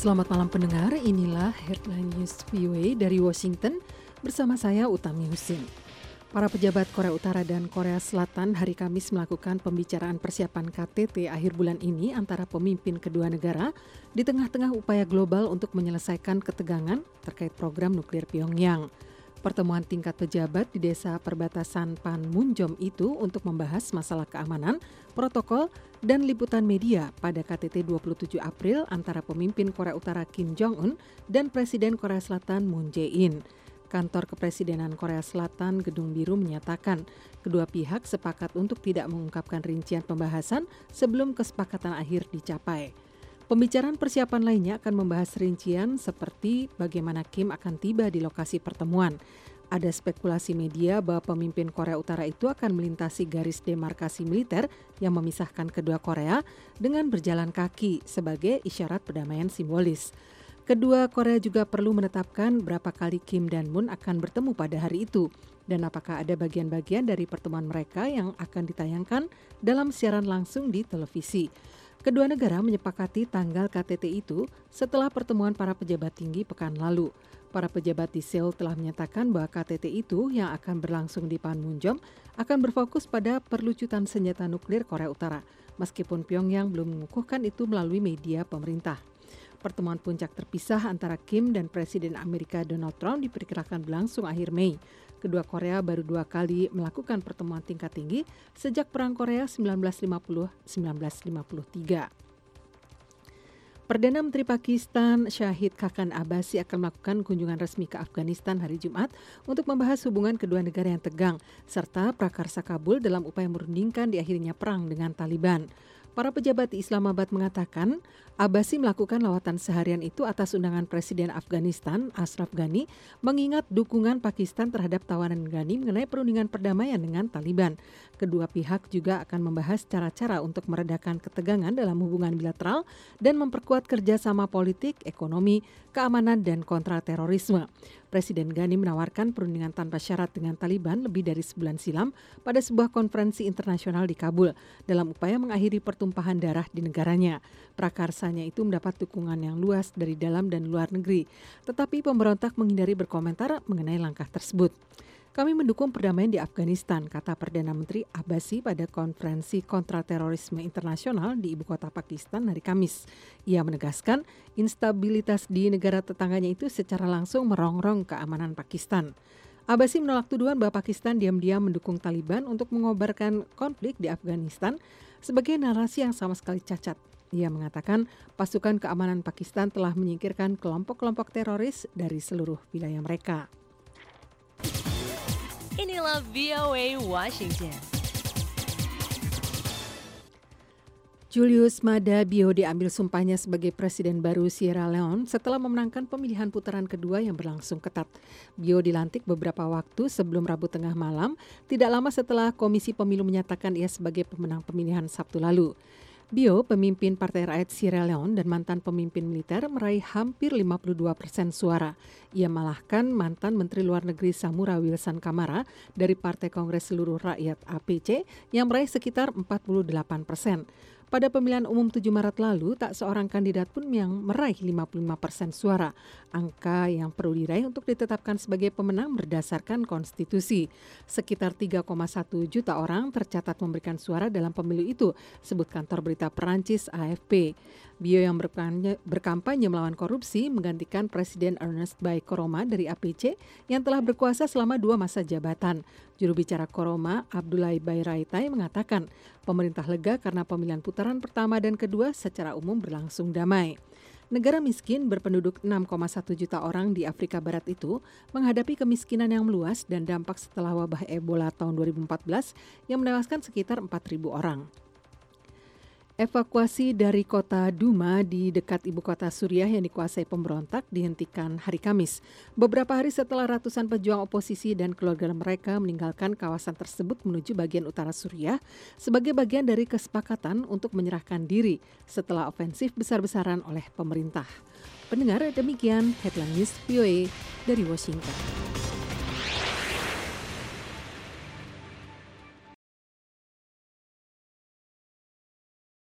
Selamat malam pendengar, inilah Headline News VOA dari Washington bersama saya Utami Husin. Para pejabat Korea Utara dan Korea Selatan hari Kamis melakukan pembicaraan persiapan KTT akhir bulan ini antara pemimpin kedua negara di tengah-tengah upaya global untuk menyelesaikan ketegangan terkait program nuklir Pyongyang. Pertemuan tingkat pejabat di desa perbatasan Panmunjom itu untuk membahas masalah keamanan, protokol, dan liputan media pada KTT 27 April antara pemimpin Korea Utara Kim Jong-un dan Presiden Korea Selatan Moon Jae-in. Kantor Kepresidenan Korea Selatan Gedung Biru menyatakan kedua pihak sepakat untuk tidak mengungkapkan rincian pembahasan sebelum kesepakatan akhir dicapai. Pembicaraan persiapan lainnya akan membahas rincian seperti bagaimana Kim akan tiba di lokasi pertemuan. Ada spekulasi media bahwa pemimpin Korea Utara itu akan melintasi garis demarkasi militer yang memisahkan kedua Korea dengan berjalan kaki sebagai isyarat perdamaian simbolis. Kedua Korea juga perlu menetapkan berapa kali Kim dan Moon akan bertemu pada hari itu dan apakah ada bagian-bagian dari pertemuan mereka yang akan ditayangkan dalam siaran langsung di televisi. Kedua negara menyepakati tanggal KTT itu setelah pertemuan para pejabat tinggi pekan lalu. Para pejabat di Seoul telah menyatakan bahwa KTT itu yang akan berlangsung di Panmunjom akan berfokus pada perlucutan senjata nuklir Korea Utara, meskipun Pyongyang belum mengukuhkan itu melalui media pemerintah. Pertemuan puncak terpisah antara Kim dan Presiden Amerika Donald Trump diperkirakan berlangsung akhir Mei. Kedua Korea baru 2 kali melakukan pertemuan tingkat tinggi sejak Perang Korea 1950-1953. Perdana Menteri Pakistan Shahid Khaqan Abbasi akan melakukan kunjungan resmi ke Afghanistan hari Jumat untuk membahas hubungan kedua negara yang tegang serta prakarsa Kabul dalam upaya merundingkan diakhirinya perang dengan Taliban. Para pejabat di Islamabad mengatakan Abbasi melakukan lawatan seharian itu atas undangan Presiden Afghanistan Ashraf Ghani mengingat dukungan Pakistan terhadap tawanan Ghani mengenai perundingan perdamaian dengan Taliban. Kedua pihak juga akan membahas cara-cara untuk meredakan ketegangan dalam hubungan bilateral dan memperkuat kerjasama politik, ekonomi, keamanan, dan kontraterorisme. Presiden Ghani menawarkan perundingan tanpa syarat dengan Taliban lebih dari sebulan silam pada sebuah konferensi internasional di Kabul dalam upaya mengakhiri pertumpahan darah di negaranya. Prakarsanya itu mendapat dukungan yang luas dari dalam dan luar negeri, tetapi pemberontak menghindari berkomentar mengenai langkah tersebut. Kami mendukung perdamaian di Afghanistan, kata Perdana Menteri Abbasi pada konferensi kontraterorisme internasional di ibu kota Pakistan hari Kamis. Ia menegaskan instabilitas di negara tetangganya itu secara langsung merongrong keamanan Pakistan. Abbasi menolak tuduhan bahwa Pakistan diam-diam mendukung Taliban untuk mengobarkan konflik di Afghanistan sebagai narasi yang sama sekali cacat. Ia mengatakan pasukan keamanan Pakistan telah menyingkirkan kelompok-kelompok teroris dari seluruh wilayah mereka. Inilah VOA Washington. Julius Maada Bio diambil sumpahnya sebagai presiden baru Sierra Leone setelah memenangkan pemilihan putaran kedua yang berlangsung ketat. Bio dilantik beberapa waktu sebelum Rabu tengah malam, tidak lama setelah Komisi Pemilu menyatakan ia sebagai pemenang pemilihan Sabtu lalu. Bio, pemimpin Partai Rakyat Sierra Leone dan mantan pemimpin militer, meraih hampir 52% suara. Ia malahkan mantan Menteri Luar Negeri Samura Wilson Kamara dari Partai Kongres Seluruh Rakyat APC yang meraih sekitar 48%. Pada pemilihan umum 7 Maret lalu, tak seorang kandidat pun yang meraih 55% suara. Angka yang perlu diraih untuk ditetapkan sebagai pemenang berdasarkan konstitusi. Sekitar 3,1 juta orang tercatat memberikan suara dalam pemilu itu, sebut kantor berita Perancis AFP. Bio yang berkampanye melawan korupsi menggantikan Presiden Ernest Bai Koroma dari APC yang telah berkuasa selama 2 masa jabatan. Juru bicara Koroma, Abdoulaye Bayraitai, mengatakan pemerintah lega karena pemilihan putaran pertama dan kedua secara umum berlangsung damai. Negara miskin berpenduduk 6,1 juta orang di Afrika Barat itu menghadapi kemiskinan yang meluas dan dampak setelah wabah Ebola tahun 2014 yang menewaskan sekitar 4.000 orang. Evakuasi dari kota Duma di dekat ibu kota Suriah yang dikuasai pemberontak dihentikan hari Kamis. Beberapa hari setelah ratusan pejuang oposisi dan keluarga mereka meninggalkan kawasan tersebut menuju bagian utara Suriah sebagai bagian dari kesepakatan untuk menyerahkan diri setelah ofensif besar-besaran oleh pemerintah. Pendengar, demikian Headline News VOA dari Washington.